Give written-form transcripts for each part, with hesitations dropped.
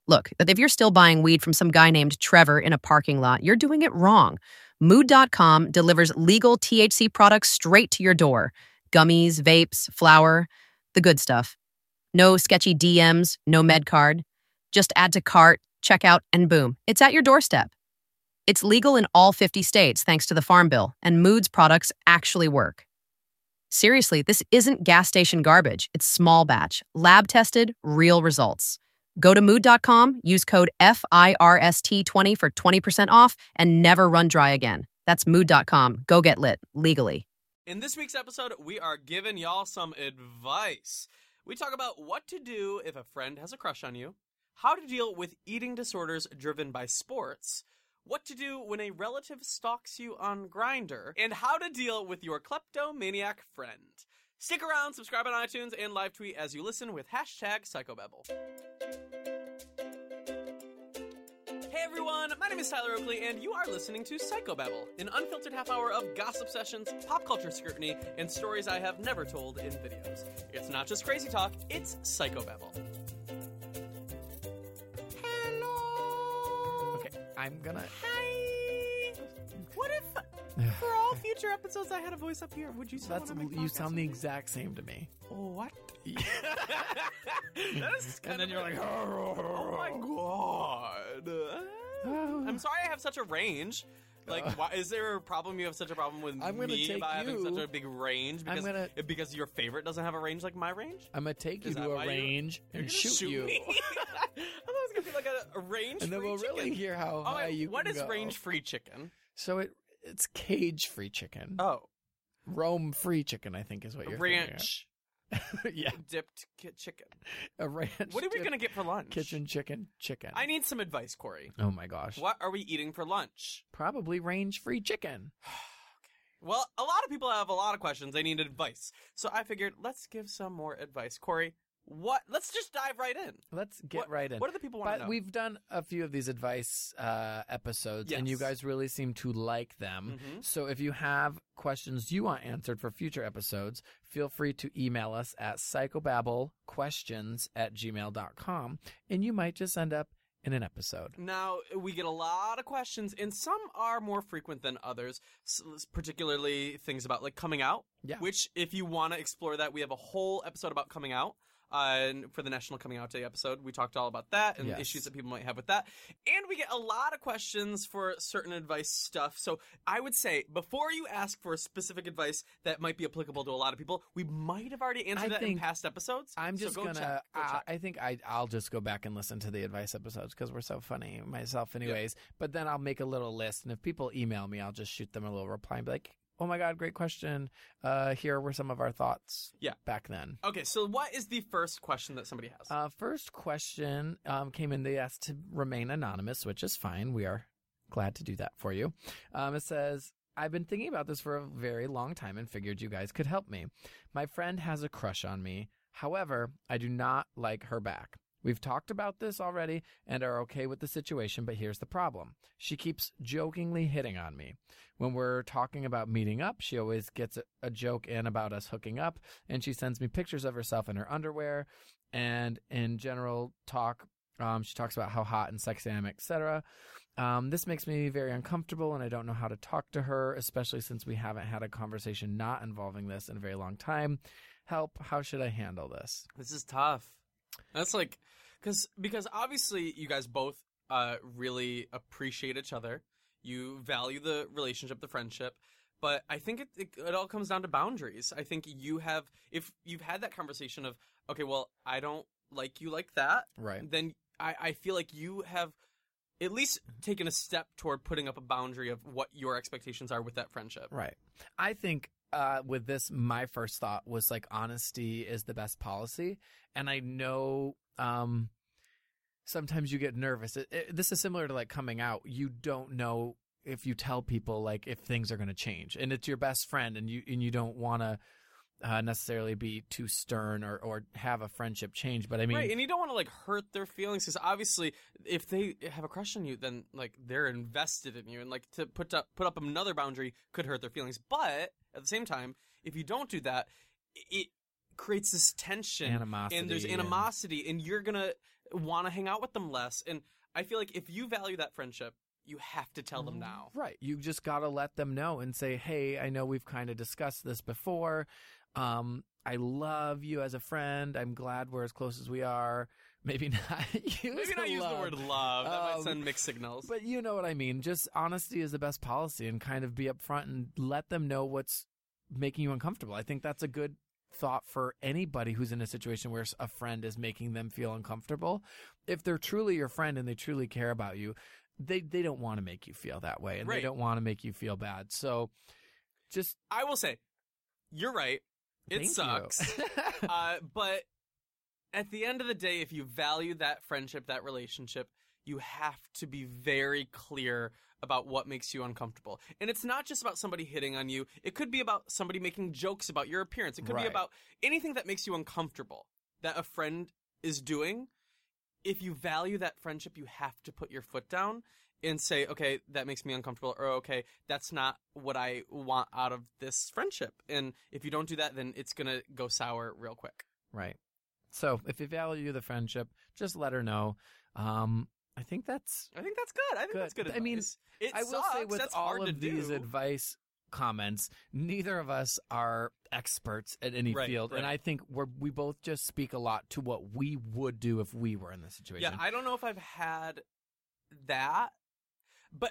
Look, if you're still buying weed from some guy named Trevor in a parking lot, you're doing it wrong. Mood.com delivers legal THC products straight to your door. Gummies, vapes, flour, the good stuff. No sketchy DMs, no med card. Just add to cart, checkout, and boom, it's at your doorstep. It's legal in all 50 states thanks to the Farm Bill, and Mood's products actually work. Seriously, this isn't gas station garbage. It's small batch, lab tested, real results. Go to mood.com, use code FIRST20 for 20% off, and never run dry again. That's mood.com. Go get lit, legally. In this week's episode, we are giving y'all some advice. We talk about what to do if a friend has a crush on you, how to deal with eating disorders driven by sports, what to do when a relative stalks you on Grindr, and how to deal with your kleptomaniac friend. Stick around, subscribe on iTunes, and live tweet as you listen with #Psychobabble. Hey everyone, my name is Tyler Oakley, and you are listening to Psychobabble, an unfiltered half hour of gossip sessions, pop culture scrutiny, and stories I have never told in videos. It's not just crazy talk, it's Psychobabble. Hello! Okay, I'm gonna... Hi! What if, for all future episodes, I had a voice up here? Would you still want to make You sound the exact same to me. What? And then you're like... Oh my god. I'm sorry I have such a range. Like, why, is there a problem? You have such a problem with me about having such a big range? Because your favorite doesn't have a range like my range? I'm gonna take you to a range and shoot you. Me? I thought it was gonna be like a range-free and then we'll chicken. really hear how high you What can is go. range-free chicken? So it's cage-free chicken. Oh. Roam-free chicken, I think, is what you're ranch. Yeah. Dipped chicken. A ranch. What are we going to get for lunch? Kitchen chicken. I need some advice, Corey. Oh my gosh. What are we eating for lunch? Probably range-free chicken. Well, a lot of people have a lot of questions. They need advice. So I figured, let's give some more advice. Corey, let's just dive right in. Let's get right in. What do the people want to know? We've done a few of these advice episodes, and you guys really seem to like them. Mm-hmm. So if you have questions you want answered for future episodes, feel free to email us at psychobabblequestions@gmail.com, and you might just end up in an episode. Now, we get a lot of questions, and some are more frequent than others, particularly things about, like, coming out. Yeah. Which, if you want to explore that, we have a whole episode about coming out. For the National Coming Out Day episode, we talked all about that and issues that people might have with that. And we get a lot of questions for certain advice stuff. So I would say, before you ask for specific advice that might be applicable to a lot of people, we might have already answered that in past episodes. I'm just Go check. I think I'll just go back and listen to the advice episodes because we're so funny myself anyways. Yep. But then I'll make a little list, and if people email me, I'll just shoot them a little reply and be like, oh my God, great question. Here were some of our thoughts back then. Okay, so what is the first question that somebody has? First question came in. They asked to remain anonymous, which is fine. We are glad to do that for you. It says, I've been thinking about this for a very long time and figured you guys could help me. My friend has a crush on me. However, I do not like her back. We've talked about this already and are okay with the situation, but here's the problem. She keeps jokingly hitting on me. When we're talking about meeting up, she always gets a joke in about us hooking up, and she sends me pictures of herself in her underwear. And in general talk, she talks about how hot and sexy I am, etc. This makes me very uncomfortable, and I don't know how to talk to her, especially since we haven't had a conversation not involving this in a very long time. Help, how should I handle this? This is tough. That's like, because obviously you guys both really appreciate each other. You value the relationship, the friendship, but I think it all comes down to boundaries. I think if you've had that conversation of, okay, well, I don't like you like that, right? Then I feel like you have at least taken a step toward putting up a boundary of what your expectations are with that friendship. Right. I think with this, my first thought was like honesty is the best policy. And I know sometimes you get nervous. This is similar to like coming out. You don't know if you tell people like if things are going to change, and it's your best friend, and you don't want to necessarily be too stern or have a friendship change. But I mean, right, and you don't want to like hurt their feelings, because obviously if they have a crush on you, then like they're invested in you, and like to put up another boundary could hurt their feelings. But at the same time, if you don't do that, it creates this tension, animosity, and there's animosity, and you're gonna want to hang out with them less. And I feel like if you value that friendship, you have to tell them now. Right. You just got to let them know and say, hey, I know we've kind of discussed this before. I love you as a friend. I'm glad we're as close as we are. Maybe not use the word love. That might send mixed signals. But you know what I mean. Just honesty is the best policy, and kind of be upfront and let them know what's making you uncomfortable. I think that's a good thought for anybody who's in a situation where a friend is making them feel uncomfortable. If they're truly your friend and they truly care about you, they don't want to make you feel that way, and Right. they don't want to make you feel bad. So just I will say, you're right. It thank sucks. you. But at the end of the day, if you value that friendship, that relationship, you have to be very clear about what makes you uncomfortable. And it's not just about somebody hitting on you. It could be about somebody making jokes about your appearance. It could be Right. about anything that makes you uncomfortable that a friend is doing. If you value that friendship, you have to put your foot down and say, okay, that makes me uncomfortable, or okay, that's not what I want out of this friendship. And if you don't do that, then it's going to go sour real quick. Right. So if you value the friendship, just let her know. I think that's I think that's good. I think that's good advice. I mean, it I will sucks. say with That's all hard to of these do. advice comments, neither of us are experts at any Right, field. right. And I think we both just speak a lot to what we would do if we were in this situation. Yeah, I don't know if I've had that, but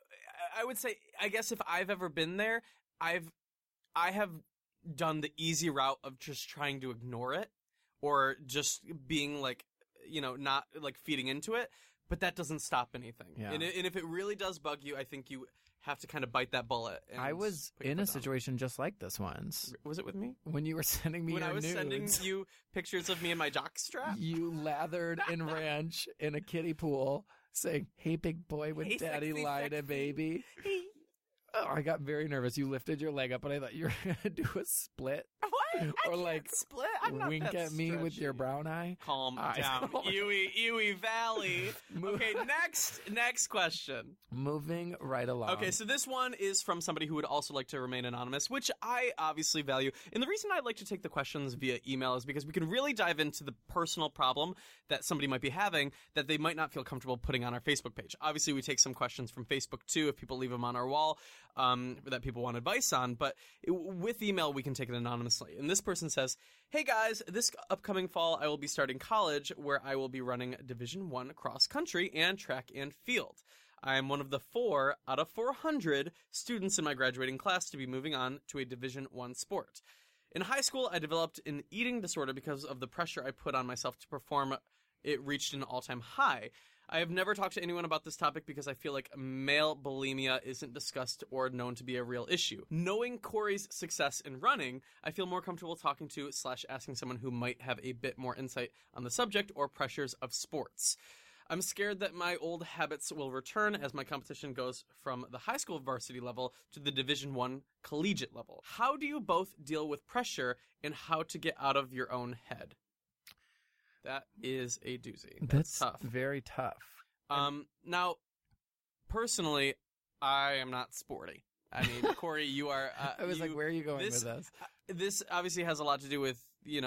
I would say, I guess if I've ever been there, I have done the easy route of just trying to ignore it, or just being like, not like feeding into it. But that doesn't stop anything. Yeah. And if it really does bug you, I think you have to kind of bite that bullet. And I was put your in a foot down. situation just like this once. Was it with me? When you were sending me When your I was nudes, sending you pictures of me in my jockstrap? you lathered in ranch in a kiddie pool saying, hey, big boy, would Hey, daddy sexy, lie to sexy. baby? Hey. Oh, I got very nervous. You lifted your leg up, and I thought you were going to do a split. What? I Or, can't like, split. I'm not wink that at me with your stretchy. brown eye. Calm I down, know. Ewie Valley. Mo- Okay, next question. Moving right along. Okay, so this one is from somebody who would also like to remain anonymous, which I obviously value. And the reason I like to take the questions via email is because we can really dive into the personal problem that somebody might be having that they might not feel comfortable putting on our Facebook page. Obviously, we take some questions from Facebook too if people leave them on our wall that people want advice on, but with email, we can take it anonymously. And this person says, hey guys, this upcoming fall, I will be starting college where I will be running Division I cross country and track and field. I am one of the 4 out of 400 students in my graduating class to be moving on to a Division I sport. In high school, I developed an eating disorder because of the pressure I put on myself to perform. It reached an all-time high. I have never talked to anyone about this topic because I feel like male bulimia isn't discussed or known to be a real issue. Knowing Corey's success in running, I feel more comfortable talking to / asking someone who might have a bit more insight on the subject or pressures of sports. I'm scared that my old habits will return as my competition goes from the high school varsity level to the Division I collegiate level. How do you both deal with pressure and how to get out of your own head? That is a doozy. That's tough. very tough. Now, personally, I am not sporty. I mean, Corey, you are. I was like, where are you going this- with this? This obviously has a lot to do with,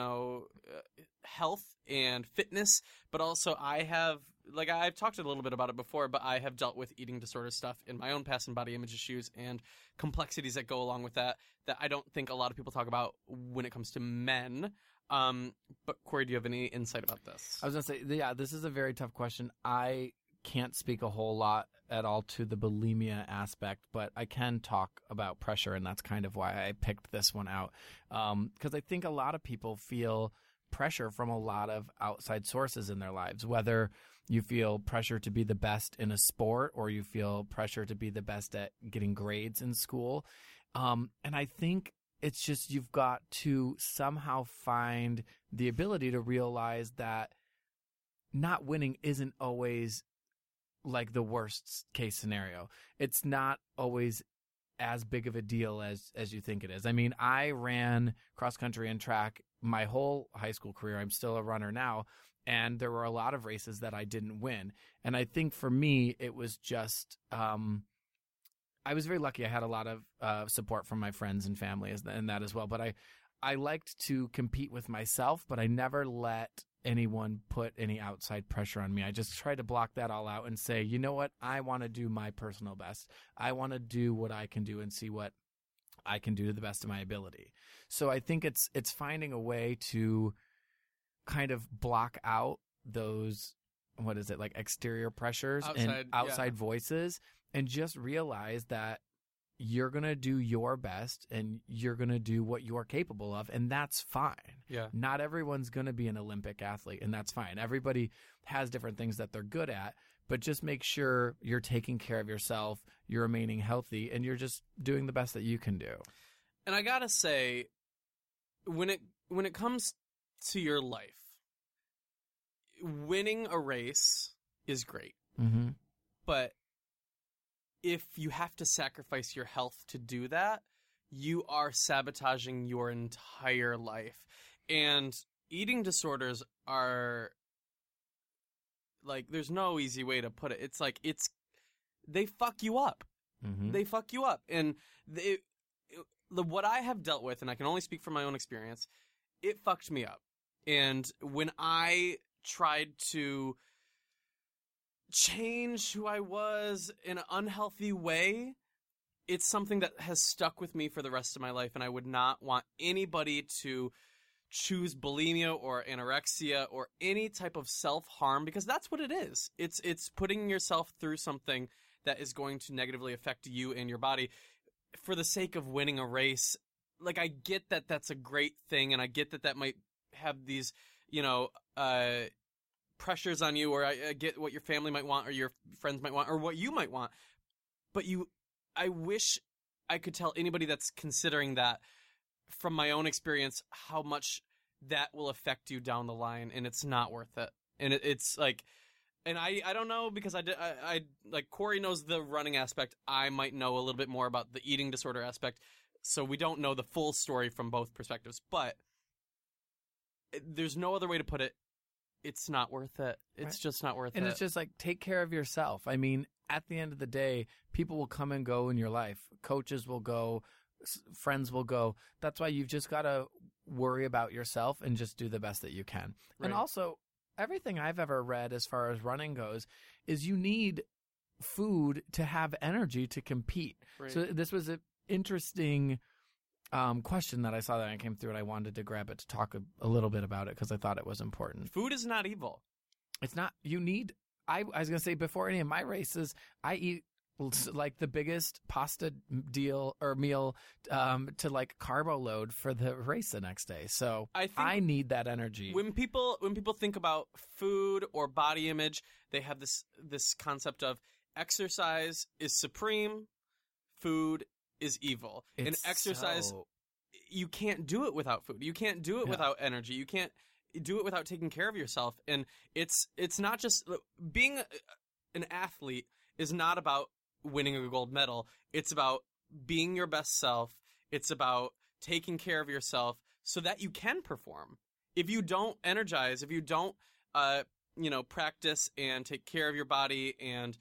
health and fitness, but also I've talked a little bit about it before, but I have dealt with eating disorder stuff in my own past and body image issues and complexities that go along with that I don't think a lot of people talk about when it comes to men. But Corey, do you have any insight about this? I was going to say, yeah, this is a very tough question. I can't speak a whole lot at all to the bulimia aspect, but I can talk about pressure, and that's kind of why I picked this one out. Because I think a lot of people feel pressure from a lot of outside sources in their lives, whether you feel pressure to be the best in a sport or you feel pressure to be the best at getting grades in school. And I think it's just you've got to somehow find the ability to realize that not winning isn't always like the worst case scenario. It's not always as big of a deal as you think it is. I mean, I ran cross country and track my whole high school career. I'm still a runner now, and there were a lot of races that I didn't win. And I think for me, it was just I was very lucky. I had a lot of support from my friends and family and that as well. But I liked to compete with myself, but I never let anyone put any outside pressure on me. I just try to block that all out and say, you know what? I want to do my personal best. I want to do what I can do and see what I can do to the best of my ability. So I think it's finding a way to kind of block out those, what is it, like exterior pressures and outside voices, and just realize that you're going to do your best and you're going to do what you're capable of, and that's fine. Yeah. Not everyone's going to be an Olympic athlete, and that's fine. Everybody has different things that they're good at, but just make sure you're taking care of yourself, you're remaining healthy, and you're just doing the best that you can do. And I got to say, when it comes to your life, winning a race is great. Mm-hmm. But if you have to sacrifice your health to do that, you are sabotaging your entire life. And eating disorders are, like, there's no easy way to put it. It's like, they fuck you up. Mm-hmm. They fuck you up. And what I have dealt with, and I can only speak from my own experience, it fucked me up. And when I tried to change who I was in an unhealthy way, it's something that has stuck with me for the rest of my life, and I would not want anybody to choose bulimia or anorexia or any type of self-harm, because that's what it is. It's putting yourself through something that is going to negatively affect you and your body for the sake of winning a race. Like, I get that that's a great thing, and I get that might have these, pressures on you, or I get what your family might want, or your friends might want, or what you might want. But I wish I could tell anybody that's considering that, from my own experience, how much that will affect you down the line, and it's not worth it. And it's like, and I don't know, because I like, Corey knows the running aspect. I might know a little bit more about the eating disorder aspect, so we don't know the full story from both perspectives. But there's no other way to put it. It's not worth it. It's just not worth it. And it's just like, take care of yourself. I mean, at the end of the day, people will come and go in your life. Coaches will go, friends will go. That's why you've just got to worry about yourself and just do the best that you can. Right. And also, everything I've ever read as far as running goes is you need food to have energy to compete. Right. So this was an interesting question that I saw that I came through, and I wanted to grab it to talk a little bit about it because I thought it was important. Food is not evil. It's not. You need. I was going to say, before any of my races, I eat like the biggest pasta meal to like carbo load for the race the next day. So I need that energy. When people think about food or body image, they have this concept of exercise is supreme, food is evil. And exercise, you can't do it without food. You can't do it without energy. You can't do it without taking care of yourself. And it's not just being an athlete is not about winning a gold medal. It's about being your best self. It's about taking care of yourself so that you can perform. If you don't energize, if you don't practice and take care of your body, and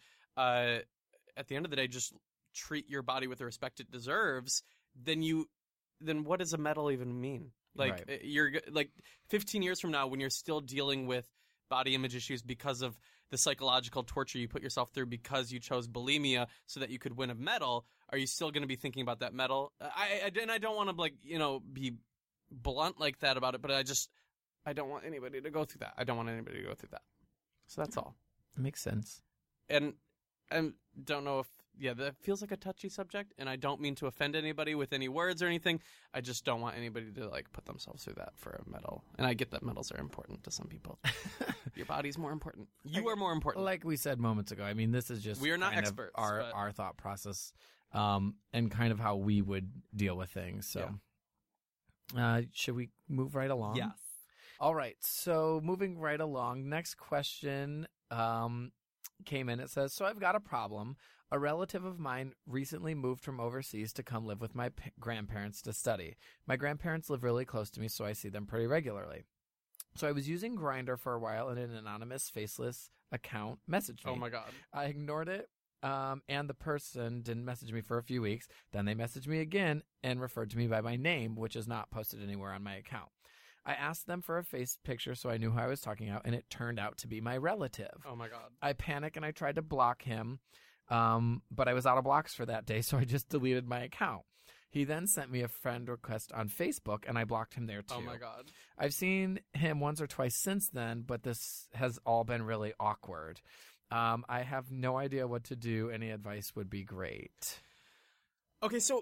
at the end of the day just treat your body with the respect it deserves, then what does a medal even mean? Like, right. You're like 15 years from now, when you're still dealing with body image issues because of the psychological torture you put yourself through because you chose bulimia so that you could win a medal, are you still going to be thinking about that medal? I don't want to be blunt like that about it, but I don't want anybody to go through that. I don't want anybody to go through that. So that's all. It makes sense. And I don't know if, that feels like a touchy subject, and I don't mean to offend anybody with any words or anything. I just don't want anybody to put themselves through that for a medal. And I get that medals are important to some people. Your body's more important. You are more important. Like we said moments ago, I mean, this is just we are not experts. Our thought process, and kind of how we would deal with things. So, should we move right along? Yes. All right. So moving right along, next question came in. It says, so I've got a problem. A relative of mine recently moved from overseas to come live with my grandparents to study. My grandparents live really close to me, so I see them pretty regularly. So I was using Grindr for a while, and an anonymous, faceless account messaged me. Oh, my God. I ignored it, and the person didn't message me for a few weeks. Then they messaged me again and referred to me by my name, which is not posted anywhere on my account. I asked them for a face picture so I knew who I was talking about, and it turned out to be my relative. Oh, my God. I panicked and I tried to block him, but I was out of blocks for that day, so I just deleted my account. He then sent me a friend request on Facebook, and I blocked him there, too. Oh, my God. I've seen him once or twice since then, but this has all been really awkward. I have no idea what to do. Any advice would be great. Okay, so...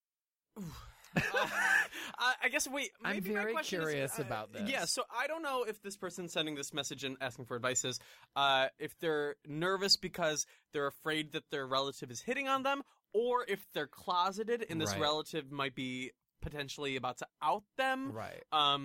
I guess I'm very curious about this. Yeah, so I don't know if this person sending this message and asking for advice is if they're nervous because they're afraid that their relative is hitting on them, or if they're closeted and this Right. relative might be potentially about to out them. Right.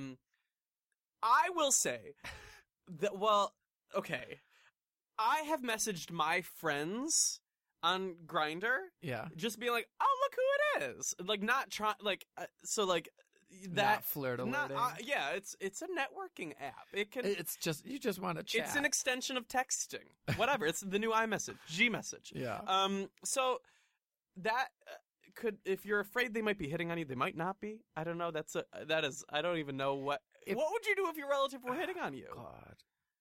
I will say that, well, okay, I have messaged my friends on Grindr, Yeah. just being like, "Oh, look who it is!" Like, not trying, like, so, like that. Not flirt Not, alerting. yeah, it's a networking app. It can. It's just, you just want to chat. It's an extension of texting. Whatever. It's the new iMessage, Gmessage. Yeah. So that could, if you're afraid they might be hitting on you, they might not be. I don't know. That is. I don't even know what. What would you do if your relative were hitting on you? God.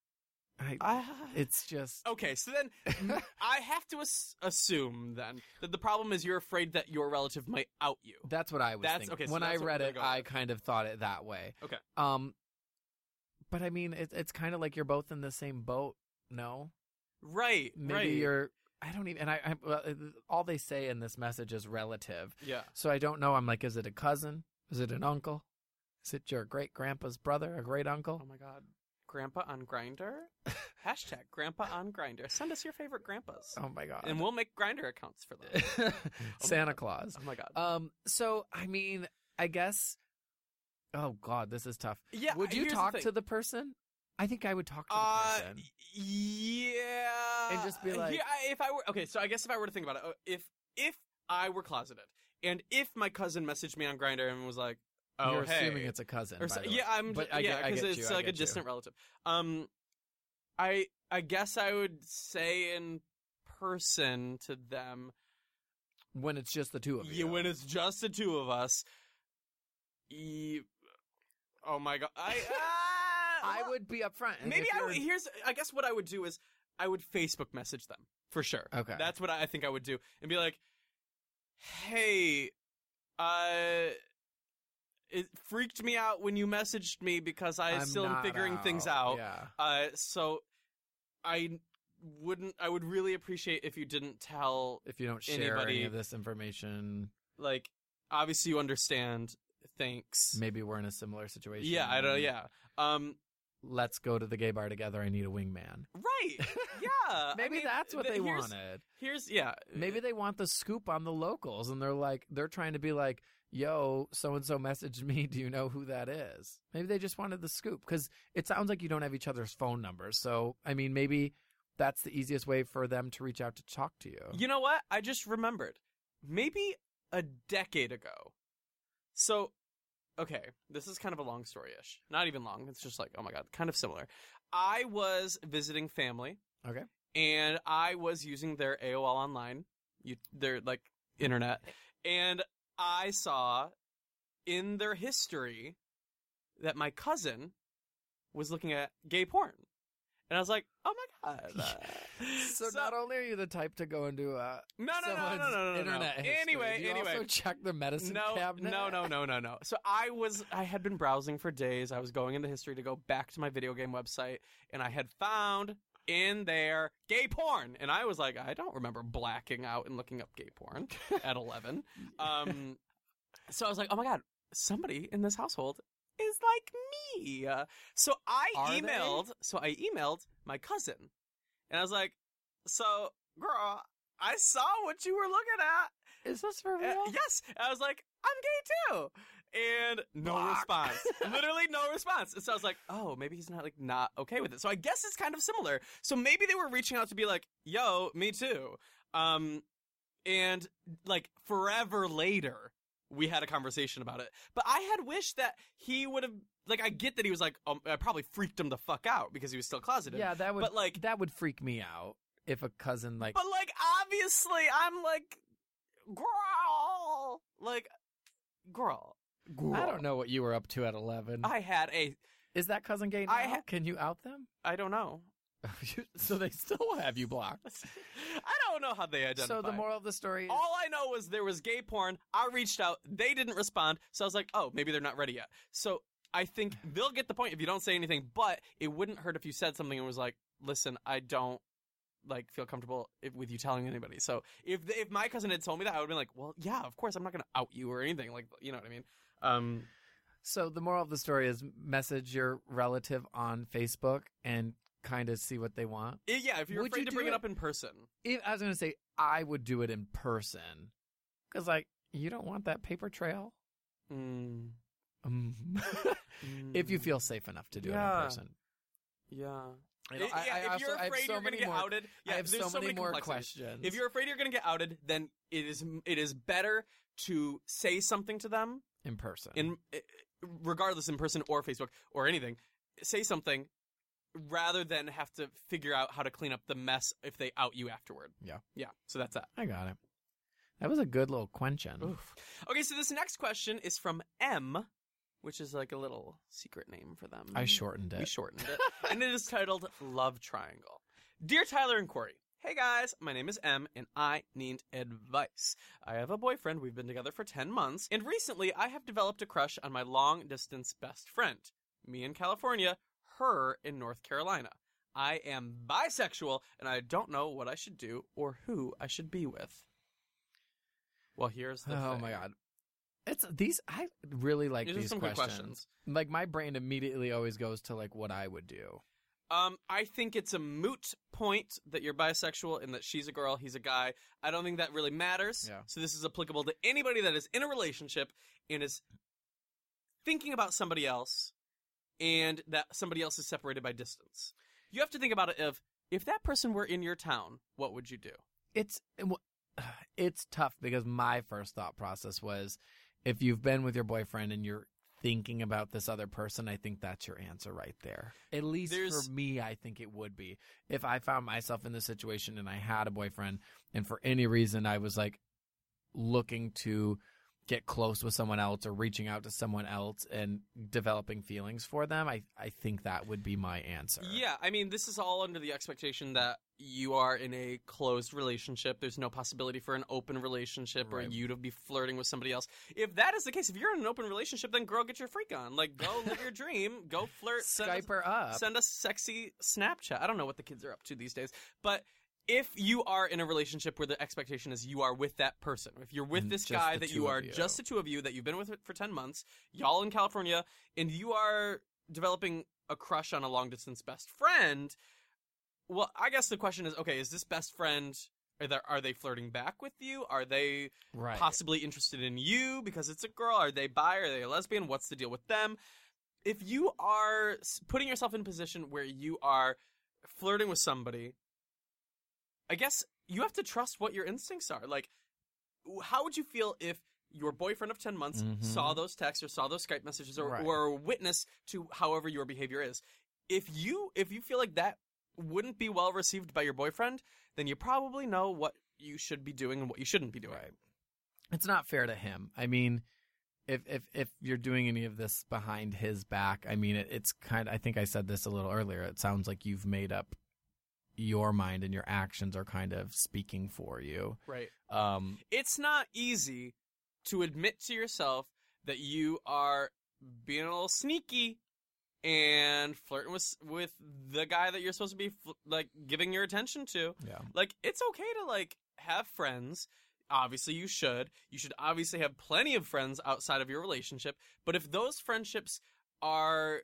It's just... Okay, so then I have to assume then that the problem is you're afraid that your relative might out you. That's what I was thinking. Okay, so when I that's what read we're it, gonna go I with. kind of thought it that way. Okay. But I mean, it's kind of like you're both in the same boat. No, Right. maybe right. you're. I don't even. And well, all they say in this message is relative. Yeah. So I don't know. I'm like, is it a cousin? Is it an uncle? Is it your great grandpa's brother? A great uncle? Oh my God. Grandpa on Grindr? Hashtag Grandpa on Grindr. Send us your favorite grandpas. Oh my God. And we'll make Grindr accounts for them. Santa Claus. Oh my God. So I mean, I guess. Oh God, this is tough. Yeah. Would you here's the talk thing. to the person? I think I would talk to the person. Yeah. And just be like- if I were okay, so I guess if I were to think about it, if I were closeted, and if my cousin messaged me on Grindr and was like, "Oh, You're hey," assuming it's a cousin. or by so, the way. yeah, But I get because you, it's I like a get you. distant relative. I guess I would say in person to them. When it's just the two of you. Yeah, when it's just the two of us. Oh my God! I would be upfront. and Maybe if you're- I guess what I would do is I would Facebook message them for sure. Okay. That's what I think I would do, and be like, "Hey, it freaked me out when you messaged me because I I'm still am not figuring things out. Yeah. So I would really appreciate if you didn't tell, If you don't share any anybody- of this information, like, obviously you understand. Thanks. maybe we're in a similar situation. Yeah, I don't. Yeah. Let's go to the gay bar together. I need a wingman. Right. Yeah. Maybe that's what they here's- wanted. Here's yeah. Maybe they want the scoop on the locals, and they're trying to be like, "Yo, so and so messaged me. Do you know who that is?" Maybe they just wanted the scoop because it sounds like you don't have each other's phone numbers. So I mean, maybe that's the easiest way for them to reach out to talk to you. You know what? I just remembered. Maybe a decade ago. So, okay, this is kind of a long story-ish. Not even long. It's just like, oh my God, kind of similar. I was visiting family. Okay. And I was using their AOL Online, their, like, internet. And I saw in their history that my cousin was looking at gay porn. And I was like, oh my God. So not only are you the type to go into No. internet history, Anyway, you anyway. also check the medicine No. cabinet. No. So I had been browsing for days. I was going into history to go back to my video game website, and I had found in there gay porn. And I was like, I don't remember blacking out and looking up gay porn at 11. So I was like, oh my God, somebody in this household is like me. So I emailed my cousin, and I was like, so girl, I saw what you were looking at. Is this for real? Yes. I was like, I'm gay too. And no Block. response. Literally no response. And so I was like, oh, maybe he's not okay with it. So I guess it's kind of similar. So maybe they were reaching out to be like, yo, me too. And like forever later, we had a conversation about it. But I had wished that he would have, like, I get that he was like, I probably freaked him the fuck out because he was still closeted. Yeah, that would. But like, that would freak me out if a cousin like. but like, obviously, I'm like, girl, I don't know what you were up to at 11. I had a... Is that cousin gay now? Can you out them? I don't know. So they still have you blocked. I don't know how they identify. So the moral of the story is... All I know was there was gay porn. I reached out. They didn't respond. So I was like, oh, maybe they're not ready yet. So I think they'll get the point if you don't say anything. But it wouldn't hurt if you said something and was like, listen, I don't feel comfortable with you telling anybody. So if my cousin had told me that, I would have been like, well, yeah, of course, I'm not going to out you or anything. Like, you know what I mean? So the moral of the story is message your relative on Facebook and kind of see what they want. Yeah, if you're afraid to bring it up in person. I was going to say, I would do it in person. Because, like, you don't want that paper trail. If you feel safe enough to do it in person. Yeah. If you're afraid you're going to get outed, I have so many more questions. If you're afraid you're going to get outed, then it is better to say something to them in person. Regardless, in person or Facebook or anything, say something rather than have to figure out how to clean up the mess if they out you afterward. Yeah. So that's that. I got it. That was a good little quenching. Oof. Okay, so this next question is from M, which is like a little secret name for them. I shortened it. We shortened it. And it is titled Love Triangle. Dear Tyler and Corey, hey guys, my name is M, and I need advice. I have a boyfriend. We've been together for 10 months, and recently I have developed a crush on my long-distance best friend. Me in California, her in North Carolina. I am bisexual, and I don't know what I should do or who I should be with. Well, here's the thing. Oh my God. I really like these some questions. Good questions. Like, my brain immediately always goes to, like, what I would do. I think it's a moot point that you're bisexual and that she's a girl, he's a guy. I don't think that really matters. Yeah. So this is applicable to anybody that is in a relationship and is thinking about somebody else and that somebody else is separated by distance. You have to think about it if that person were in your town, what would you do? It's tough because my first thought process was if you've been with your boyfriend and you're thinking about this other person, I think that's your answer right there. At least for me, I think it would be. If I found myself in this situation and I had a boyfriend and for any reason I was like looking to get close with someone else or reaching out to someone else and developing feelings for them, I think that would be my answer. Yeah, I mean, this is all under the expectation that you are in a closed relationship. There's no possibility for an open relationship or you to be flirting with somebody else. If that is the case, if you're in an open relationship, then girl, get your freak on. Like, go live your dream. Go flirt. Skype her up. Send us sexy Snapchat. I don't know what the kids are up to these days, but if you are in a relationship where the expectation is you are with that person, if you're with this guy that you are just the two of you, that you've been with for 10 months, y'all in California, and you are developing a crush on a long-distance best friend, well, I guess the question is, okay, is this best friend, are they flirting back with you? Are they possibly interested in you because it's a girl? Are they bi? Are they a lesbian? What's the deal with them? If you are putting yourself in a position where you are flirting with somebody, I guess you have to trust what your instincts are. Like, how would you feel if your boyfriend of 10 months saw those texts or saw those Skype messages or a witness to however your behavior is? If you feel like that wouldn't be well received by your boyfriend, then you probably know what you should be doing and what you shouldn't be doing. Right. It's not fair to him. I mean, if you're doing any of this behind his back, I mean, it's kind of, I think I said this a little earlier, it sounds like you've made up your mind and your actions are kind of speaking for you. Right. It's not easy to admit to yourself that you are being a little sneaky and flirting with the guy that you're supposed to be like giving your attention to. Yeah. Like, it's okay to like have friends. Obviously you should obviously have plenty of friends outside of your relationship. But if those friendships are,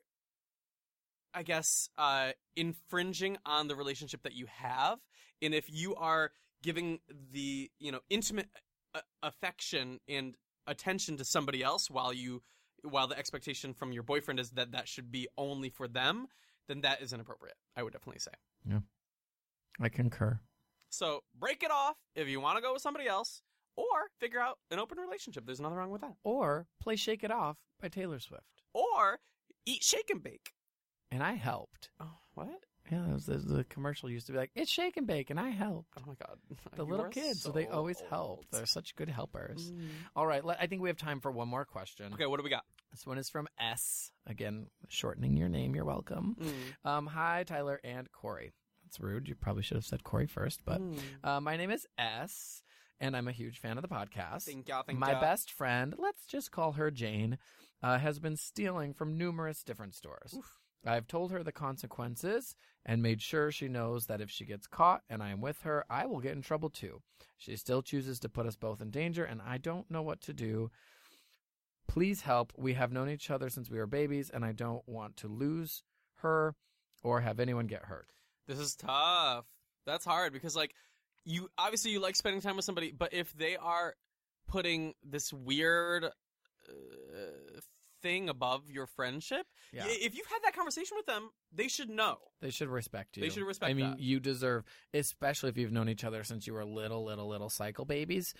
I guess, infringing on the relationship that you have, and if you are giving the, intimate affection and attention to somebody else while the expectation from your boyfriend is that should be only for them, then that is inappropriate, I would definitely say. Yeah. I concur. So break it off if you want to go with somebody else, or figure out an open relationship. There's nothing wrong with that. Or play Shake It Off by Taylor Swift. Or eat Shake and Bake. And I helped. Oh, what? Yeah, the commercial used to be like, it's shake and bake, and I help. Oh my God. The You little are kids, so so they always help. old. They're such good helpers. Mm. All right, I think we have time for one more question. Okay, what do we got? This one is from S. Again, shortening your name. You're welcome. Hi, Tyler and Corey. That's rude. You probably should have said Corey first, but my name is S, and I'm a huge fan of the podcast. Thank y'all. My best friend, let's just call her Jane, has been stealing from numerous different stores. Oof. I've told her the consequences and made sure she knows that if she gets caught and I am with her, I will get in trouble too. She still chooses to put us both in danger, and I don't know what to do. Please help. We have known each other since we were babies, and I don't want to lose her or have anyone get hurt. This is tough. That's hard because, like, you obviously you like spending time with somebody, but if they are putting this weird thing above your friendship, if you've had that conversation with them, they should know. They should respect you. They should respect I mean, that. you deserve, especially if you've known each other since you were little cycle babies.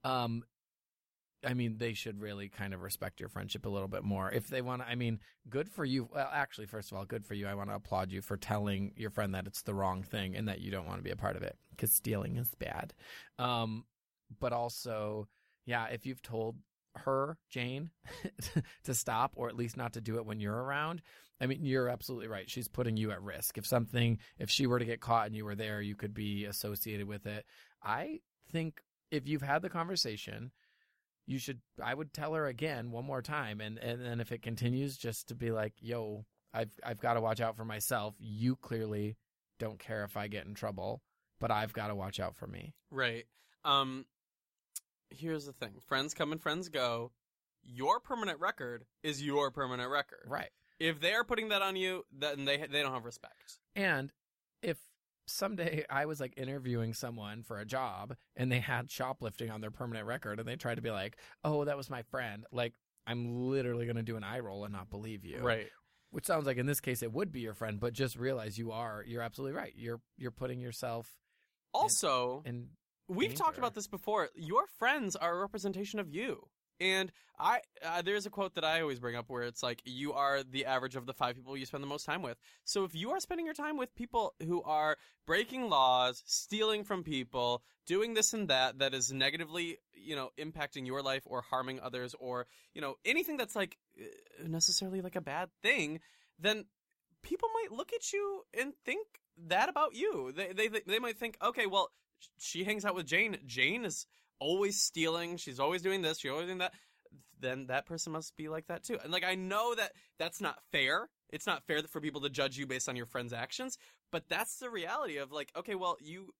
I mean, they should really kind of respect your friendship a little bit more. If they want to, I mean, good for you. Well, actually, first of all, good for you. I want to applaud you for telling your friend that it's the wrong thing and that you don't want to be a part of it because stealing is bad. But also, yeah, if you've told her, Jane, to stop or at least not to do it when you're around, I mean, you're absolutely right. She's putting you at risk. If she were to get caught and you were there, you could be associated with it. I think if you've had the conversation, I would tell her again one more time. And then if it continues, just to be like, yo, I've got to watch out for myself. You clearly don't care if I get in trouble, but I've got to watch out for me. Right. Here's the thing. Friends come and friends go. Your permanent record is your permanent record. Right. If they're putting that on you, then they don't have respect. And if someday I was like interviewing someone for a job and they had shoplifting on their permanent record and they tried to be like, oh, that was my friend, like, I'm literally going to do an eye roll and not believe you. Right. Which sounds like in this case it would be your friend, but just realize you're absolutely right. You're putting yourself also in we've danger. talked about this before. Your friends are a representation of you. And there's a quote that I always bring up where it's like, you are the average of the 5 people you spend the most time with. So if you are spending your time with people who are breaking laws, stealing from people, doing this and that is negatively, impacting your life or harming others or, anything that's like necessarily like a bad thing, then people might look at you and think that about you. They might think, okay, well, she hangs out with Jane. Jane is always stealing. She's always doing this. She's always doing that. Then that person must be like that too. And like, I know that that's not fair. It's not fair for people to judge you based on your friend's actions, but that's the reality of like, okay, well,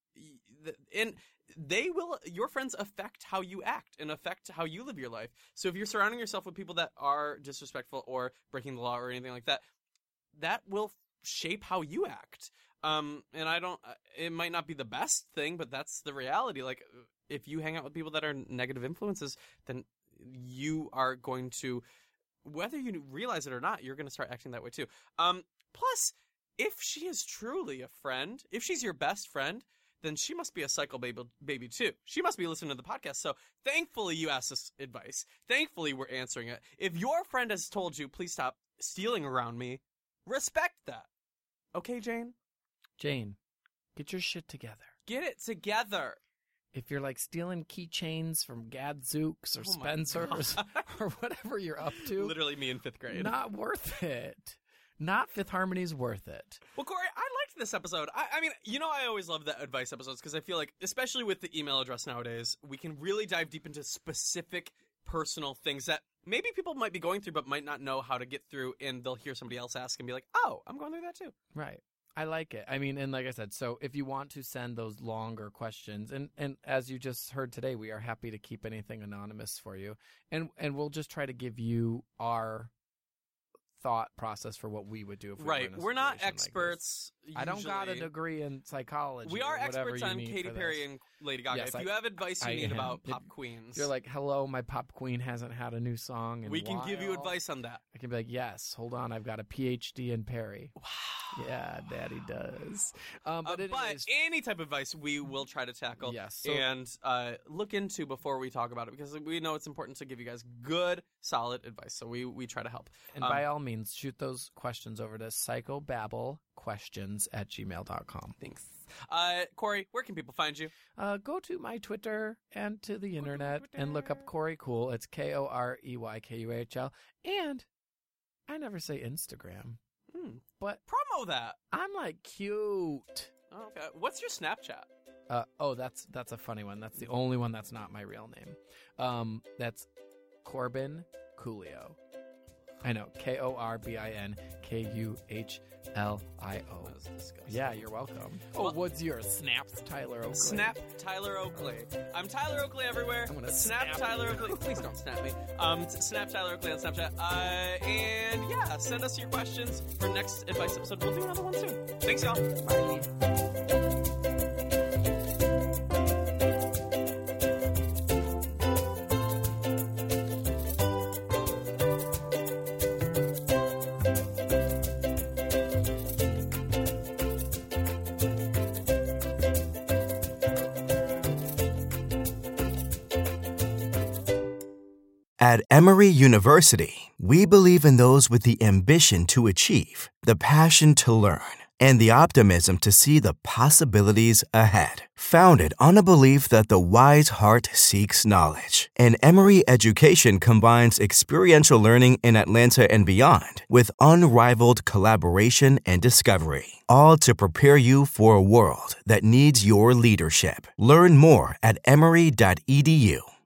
your friends affect how you act and affect how you live your life. So if you're surrounding yourself with people that are disrespectful or breaking the law or anything like that, that will shape how you act. And it might not be the best thing, but that's the reality. Like, if you hang out with people that are negative influences, then you are going to, whether you realize it or not, you're going to start acting that way too. Plus, if she is truly a friend, if she's your best friend, then she must be a cycle baby too. She must be listening to the podcast. So thankfully you asked this advice. Thankfully we're answering it. If your friend has told you, please stop stealing around me, respect that. Okay, Jane? Jane, get your shit together. Get it together. If you're like stealing keychains from Gadzooks or Spencer's or whatever you're up to. Literally me in 5th grade. Not worth it. Not Fifth Harmony's worth it. Well, Corey, I liked this episode. I mean, I always love the advice episodes because I feel like, especially with the email address nowadays, we can really dive deep into specific personal things that maybe people might be going through but might not know how to get through, and they'll hear somebody else ask and be like, oh, I'm going through that too. Right. I like it. I mean, and like I said, so if you want to send those longer questions, and as you just heard today, we are happy to keep anything anonymous for you. And we'll just try to give you our thought process for what we would do if we were in a We're not situation experts. Like I don't got a degree in psychology. We are or experts on you need Katy for Perry this. and Lady Gaga. Yes, if you have advice you need about pop queens, you're like, hello, my pop queen hasn't had a new song in we can a while. give you advice on that. I can be like, yes, hold on, I've got a PhD in Perry. Wow. Yeah, Daddy does. But any type of advice we will try to tackle and look into before we talk about it, because we know it's important to give you guys good, solid advice. So we try to help. And by all means, means, shoot those questions over to psychobabblequestions@gmail.com. Thanks. Corey, where can people find you? Go to my Twitter and to the internet and look up Corey Cool. It's KOREYKUAHL. And I never say Instagram, but Promo that. I'm like cute. Oh, okay. What's your Snapchat? That's a funny one. That's the only one that's not my real name. That's Corbin Coolio. I know, KORBINKUHLIO. That was disgusting. Yeah, you're welcome. Well- What's yours? Snaps Tyler Oakley. Snap Tyler Oakley. I'm Tyler Oakley everywhere. I'm gonna snap snap Tyler you. Oakley. Please don't snap me. Snap Tyler Oakley on Snapchat. And yeah, send us your questions for next advice episode. We'll do another one soon. Thanks, y'all. Bye. At Emory University, we believe in those with the ambition to achieve, the passion to learn, and the optimism to see the possibilities ahead. Founded on a belief that the wise heart seeks knowledge, and Emory education combines experiential learning in Atlanta and beyond with unrivaled collaboration and discovery, all to prepare you for a world that needs your leadership. Learn more at emory.edu.